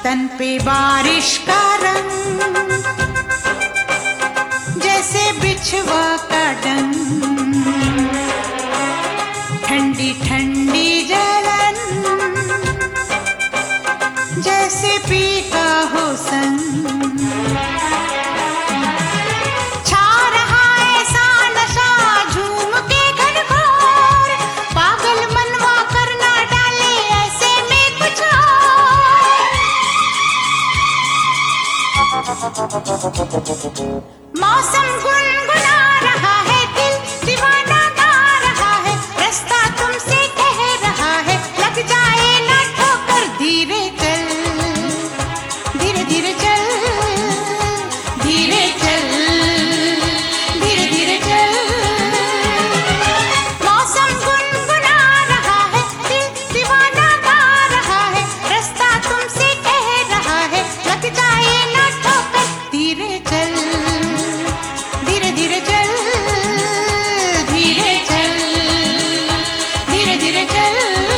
तन पे बारिश का रंग, जैसे बिछुआ का डंग, ठंडी ठंडी जलन, जैसे पीका हो संग। छा रहा ऐसा नशा झूम के घनघोर, पागल मनवा करना डाले ऐसे में कुछ और। मौसम गुनगुना रहा है, दिल दीवाना गा रहा है, रास्ता तुमसे कह रहा है लग जाए ना ठोकर। धीरे चल, धीरे धीरे चल, धीरे चल, धीरे धीरे चल। मौसम गुनगुना रहा है, दिल दीवाना गा रहा है, रास्ता तुमसे कह रहा है लग जाए ना ठोकर। धीरे चल, धीरे धीरे चल, धीरे चल, धीरे धीरे चल।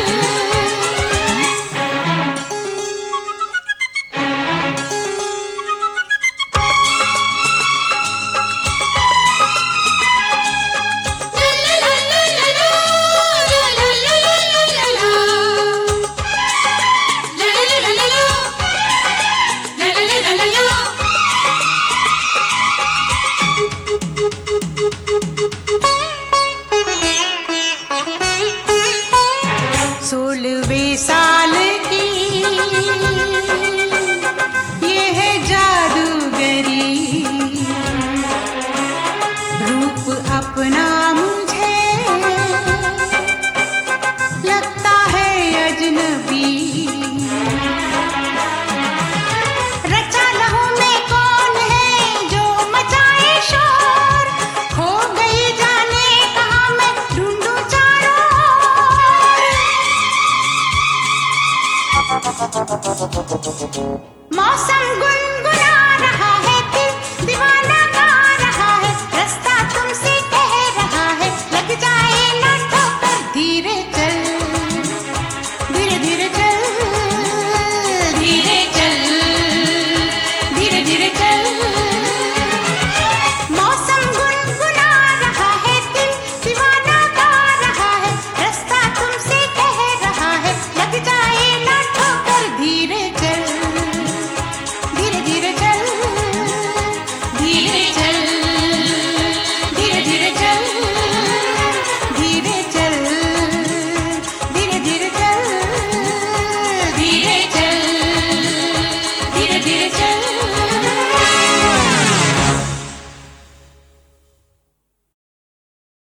सोलहवें साल की ये है जादूगरी, रूप अपना मुझे लगता है अजनबी। रचा लहू में कौन है जो मचाए शोर, खो गई जाने कहाँ मैं ढूंढूं चारों ओर। मौसम गुनगुना